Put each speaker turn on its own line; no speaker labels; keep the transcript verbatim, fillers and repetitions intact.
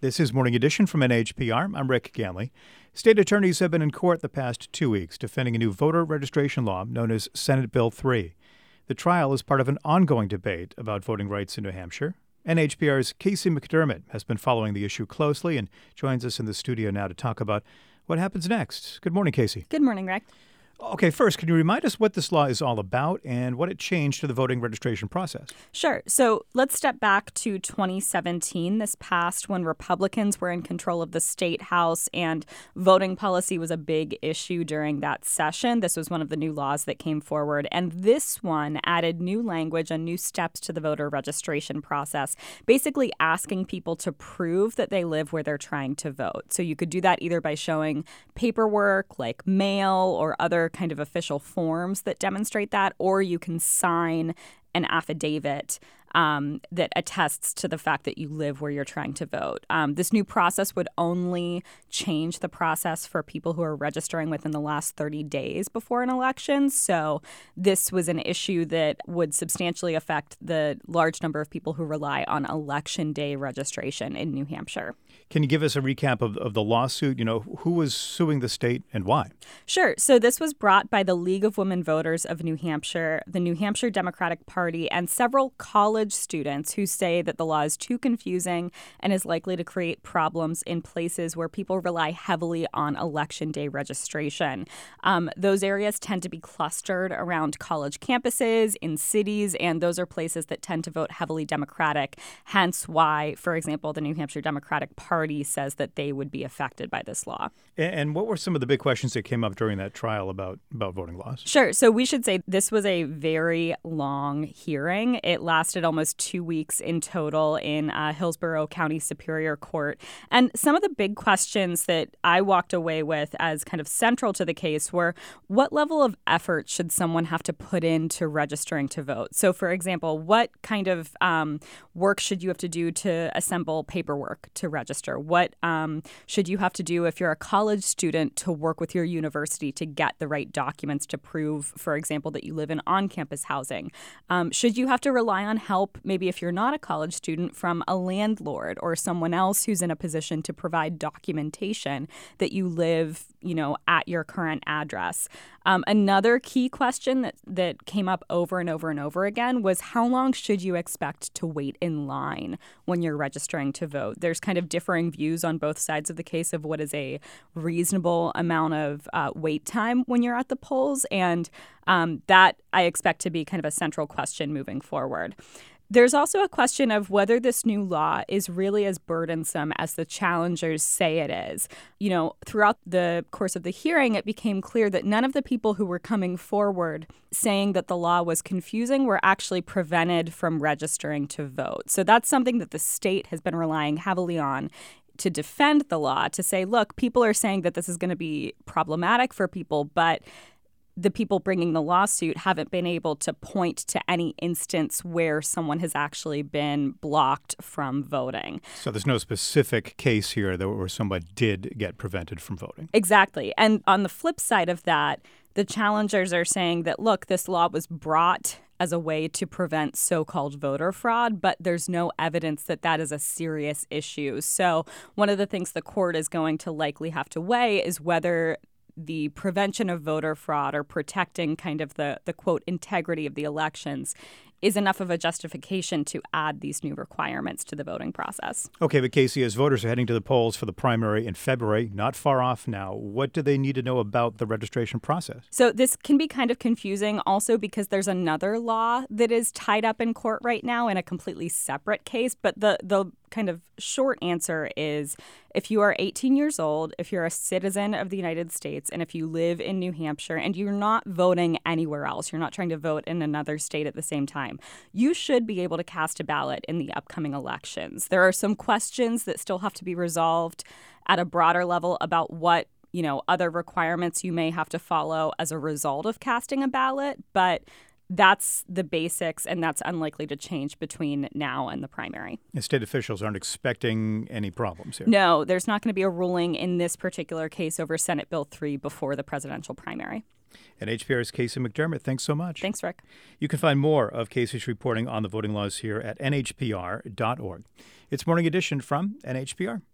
This is Morning Edition from N H P R. I'm Rick Ganley. State attorneys have been in court the past two weeks defending a new voter registration law known as Senate Bill three. The trial is part of an ongoing debate about voting rights in New Hampshire. N H P R's Casey McDermott has been following the issue closely and joins us in the studio now to talk about what happens next. Good morning, Casey.
Good morning, Rick.
Okay, first, can you remind us what this law is all about and what it changed to the voting registration process?
Sure. So let's step back to twenty seventeen, this past when Republicans were in control of the state house and voting policy was a big issue during that session. This was one of the new laws that came forward. And this one added new language and new steps to the voter registration process, basically asking people to prove that they live where they're trying to vote. So you could do that either by showing paperwork like mail or other kind of official forms that demonstrate that, or you can sign an affidavit um, that attests to the fact that you live where you're trying to vote. Um, this new process would only change the process for people who are registering within the last thirty days before an election. So this was an issue that would substantially affect the large number of people who rely on election day registration in New Hampshire.
Can you give us a recap of, of the lawsuit? You know, who was suing the state and why?
Sure. So this was brought by the League of Women Voters of New Hampshire, the New Hampshire Democratic Party, and several college students who say that the law is too confusing and is likely to create problems in places where people rely heavily on election day registration. Um, those areas tend to be clustered around college campuses, in cities, and those are places that tend to vote heavily Democratic. Hence why, for example, the New Hampshire Democratic Party says that they would be affected by this law.
And what were some of the big questions that came up during that trial about, about voting laws?
Sure. So we should say this was a very long hearing. It lasted almost two weeks in total in uh, Hillsborough County Superior Court. And some of the big questions that I walked away with as kind of central to the case were, what level of effort should someone have to put into registering to vote? So, for example, what kind of um, work should you have to do to assemble paperwork to register? What um, should you have to do if you're a college student to work with your university to get the right documents to prove, for example, that you live in on-campus housing? Um, should you have to rely on help, maybe if you're not a college student, from a landlord or someone else who's in a position to provide documentation that you live, you know, at your current address? Um, another key question that, that came up over and over and over again was, how long should you expect to wait in line when you're registering to vote? There's kind of differing views on both sides of the case of what is a reasonable amount of uh, wait time when you're at the polls, and um, that I expect to be kind of a central question moving forward. There's also a question of whether this new law is really as burdensome as the challengers say it is. You know, throughout the course of the hearing, it became clear that none of the people who were coming forward saying that the law was confusing were actually prevented from registering to vote. So that's something that the state has been relying heavily on to defend the law, to say, look, people are saying that this is going to be problematic for people, but the people bringing the lawsuit haven't been able to point to any instance where someone has actually been blocked from voting.
So there's no specific case here that where somebody did get prevented from voting.
Exactly. And on the flip side of that, the challengers are saying that, look, this law was brought as a way to prevent so-called voter fraud, but there's no evidence that that is a serious issue. So one of the things the court is going to likely have to weigh is whether the prevention of voter fraud or protecting kind of the, the quote, integrity of the elections is enough of a justification to add these new requirements to the voting process.
Okay, but Casey, as voters are heading to the polls for the primary in February, not far off now, what do they need to know about the registration process?
So this can be kind of confusing also because there's another law that is tied up in court right now in a completely separate case. But the the kind of short answer is, if you are eighteen years old, if you're a citizen of the United States, and if you live in New Hampshire and you're not voting anywhere else, you're not trying to vote in another state at the same time, you should be able to cast a ballot in the upcoming elections. There are some questions that still have to be resolved at a broader level about what, you know, other requirements you may have to follow as a result of casting a ballot, but that's the basics, and that's unlikely to change between now and the primary.
And state officials aren't expecting any problems here?
No, there's not going to be a ruling in this particular case over Senate Bill three before the presidential primary.
N H P R's Casey McDermott, thanks so much.
Thanks, Rick.
You can find more of Casey's reporting on the voting laws here at N H P R dot org. It's Morning Edition from N H P R.